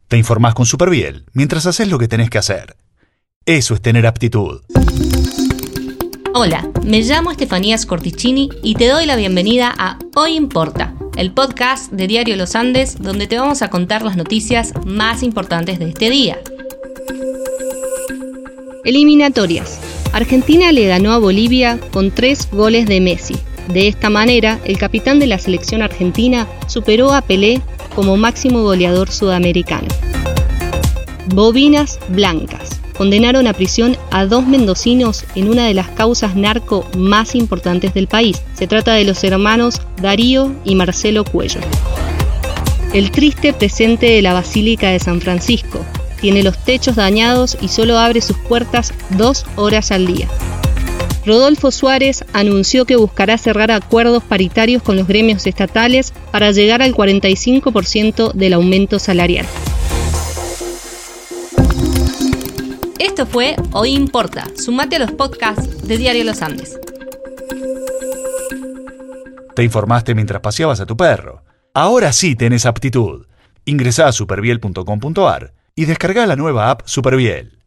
Te informás con Superviel mientras haces lo que tenés que hacer. Eso es tener aptitud. Hola, me llamo Estefanía Scorticini y te doy la bienvenida a Hoy Importa, el podcast de Diario Los Andes, donde te vamos a contar las noticias más importantes de este día. Eliminatorias. Argentina le ganó a Bolivia con 3 goles de Messi. De esta manera, el capitán de la selección argentina superó a Pelé como máximo goleador sudamericano. Bobinas blancas. Condenaron a prisión a 2 mendocinos en una de las causas narco más importantes del país. Se trata de los hermanos Darío y Marcelo Cuello. El triste presente de la Basílica de San Francisco. Tiene los techos dañados y solo abre sus puertas 2 horas al día. Rodolfo Suárez anunció que buscará cerrar acuerdos paritarios con los gremios estatales para llegar al 45% del aumento salarial. Esto fue Hoy Importa. Sumate a los podcasts de Diario Los Andes. Te informaste mientras paseabas a tu perro. Ahora sí tenés aptitud. Ingresá a superviel.com.ar y descargá la nueva app Superviel.